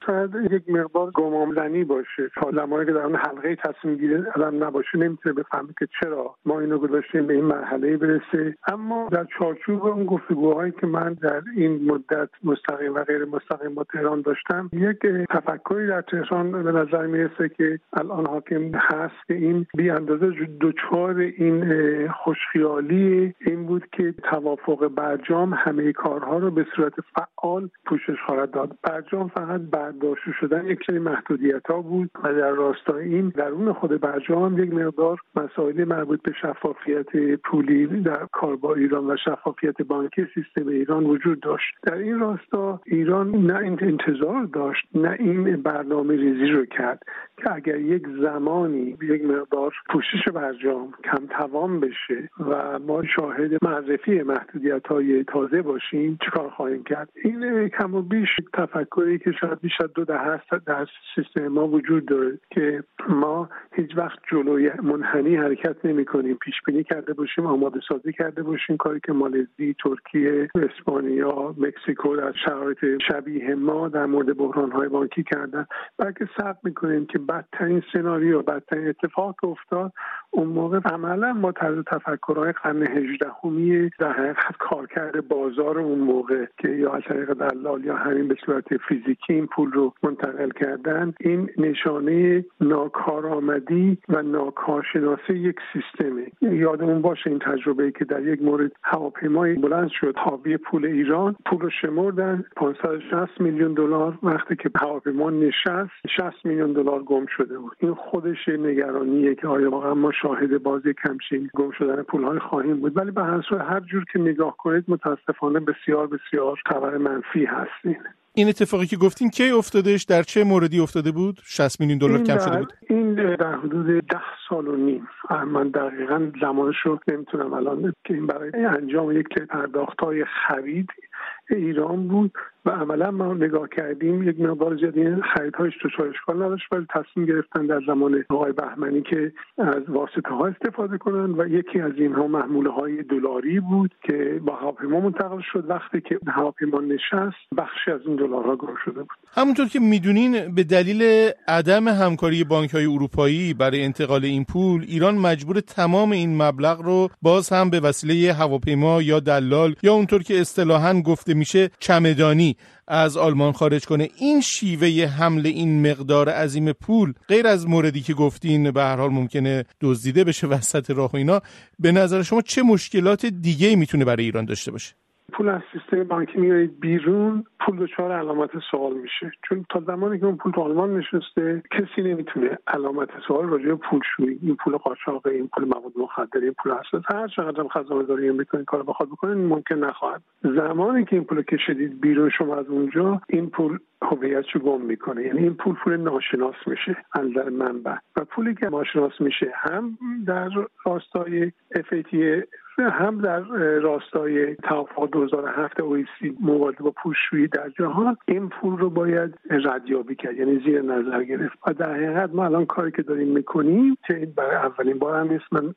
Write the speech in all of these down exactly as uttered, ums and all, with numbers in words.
شاید یک مقدار گمانزنی باشه. تا زمانی که در اون حلقه تصمیم گیری آدم نباشه نمیتونه بفهمه که چرا ما اینو گذاشتیم به این مرحله برسه. اما در چارچوب اون گفتگوهایی که من در این مدت مستقیم و غیر مستقیم با تهران داشتم، یک تفکری در تهران به نظر میرسه که الان حاکم هست که این بی اندازه دوچار این خوشخیالی این بود که توافق برجام همه کارها رو به صورت فعال پوشش خواهد داد. برجام فقط برداشت شدن یک سری محدودیت‌ها بود و در راستای این درون خود برجام یک مقدار مسائل مربوط به شفافیت پولی در کار با ایران و شفافیت بانکی سیستم ایران وجود داشت. در این راستا ایران نه این انتظار داشت نه این برنامه ریزی رو کرد که اگر یک زمانی یک مقدار پوشش برجام کم توان بشه و ما شاهد معرفی محدودیت‌های تازه باشیم چیکار خواهیم کرد. این کم و بیش تفکری که شاید بیش از دو دهه است در سیستم ما وجود داره که ما هیچ وقت جلوی منحنی حرکت نمی‌کنیم، پیش بینی کرده باشیم، آماده سازی کرده باشیم، کاری که مالزی، ترکیه، اسپانیا، مکزیکو در شرایط شبیه ما در مورد بحران‌های بانکی کردن، بلکه صبر می‌کنیم که بدترین سناریو، بدترین اتفاق افتاد اون موقع عملا ما طرز تفکرهای قرن هجدهمی در حقیقت کارکرد بازار اون موقع که یا از طریق دلال یا همین به صورت فیزیکی این پول رو منتقل کردن، این نشانه ناکارآمدی و ناکارشناسی یک سیستمه. یادمون باشه این تجربه‌ای که در یک مورد هواپیمای بلند شد حاوی پول ایران، پول رو شمردن پانصد و شصت میلیون دلار، وقتی که هواپیما نشست شصت میلیون دلار گم شده بود. این خودش نگرانیه که آیا واقعا ما شاهد بازی کمچین گم شدن پول‌های خواهیم بود. ولی به هر صورت هر جور که نگاه کنید متاسفانه بسیار بسیار خبر منفی هستین. این اتفاقی که گفتین کی افتادش؟ در چه موردی افتاده بود؟ شصت میلیون دلار کم شده بود؟ این در حدود ده سال و نیم. من دقیقاً زمانش رو نمیتونم الان که این برای انجام یک پرداخت‌های خرید ایران بود و عملا ما نگاه کردیم یک مقدار زیادی خریدهایش تو اشکال نداشت، ولی تصمیم گرفتن در زمان آقای بهمنی که از واسطه‌ها استفاده کنن و یکی از اینها محموله‌های دلاری بود که با هواپیما منتقل شد. وقتی که هواپیما نشست بخشی از این دلارها گم شده بود. همونطور که میدونین به دلیل عدم همکاری بانک‌های اروپایی برای انتقال این پول، ایران مجبور تمام این مبلغ رو باز هم به وسیله هواپیما یا دلال یا اونطور که اصطلاحاً گفته میشه چمدانی از آلمان خارج کنه. این شیوه حمل این مقدار عظیم پول غیر از موردی که گفتین به هر حال ممکنه دزدیده بشه وسط راه و اینا، به نظر شما چه مشکلات دیگه‌ای میتونه برای ایران داشته باشه؟ پول از سیستم بانکی میاد بیرون، پول دچار علامت سوال میشه، چون تا زمانی که اون پول تو آلمان نشسته کسی نمیتونه علامت سوال راجع به پولشویی، این پول قاچاق، این پول مواد مخدر، این پول حساس، هر چقدر هم خزانه‌داری امریکا این کارو بخواد بکنه ممکن نخواهد. زمانی که این پول کشیدید بیرون شما از اونجا، این پول هویتشو گم میکنه، یعنی این پول پول ناشناس میشه از نظر منبع، و پولی که ناشناس میشه هم در راستای اف ای تی هم در راستای توافق دو هزار و هفت او ای سی مبارزه با پولشویی در جهان، این پول رو باید ردیابی کرد، یعنی زیر نظر گرفت. و در حقیقت ما الان کاری که داریم میکنیم که این برای اولین بار هم نیست، من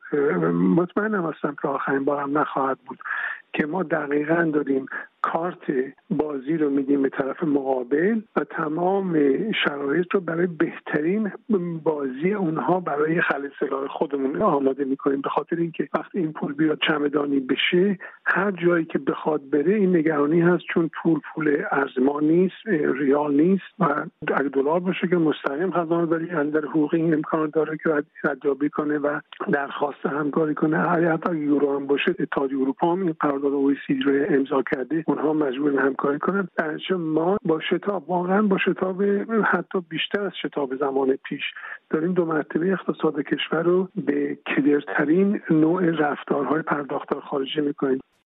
مطمئنم هستم که آخرین بار هم نخواهد بود، که ما دقیقاً داریم کارت بازی رو میدیم به طرف مقابل و تمام شرایط رو برای بهترین بازی اونها برای خلع سلاح خودمون آماده میکنیم، به خاطر اینکه وقتی این پول بیاد چمدانی بشه هر جایی که بخواد بره این نگرانی هست، چون پول پول ارزما نیست، ریال نیست و اگه دلار باشه که مستقیم خزانه‌داری اندر حقوقی این امکان داره که ردیابی کنه و درخواست همکاری کنه. حتی یورو هم باشه اتحادیه اروپا هم این قرارداد او ای سی رو امضا کرده، اونها مجبور همکاری کنن. درنچه ما با شتاب، واقعا با شتاب حتی بیشتر از شتاب زمان پیش داریم دو مرتبه اقتصاد کشور رو به کدرترین نوع رفتارهای پرداختار خارجی میکنیم.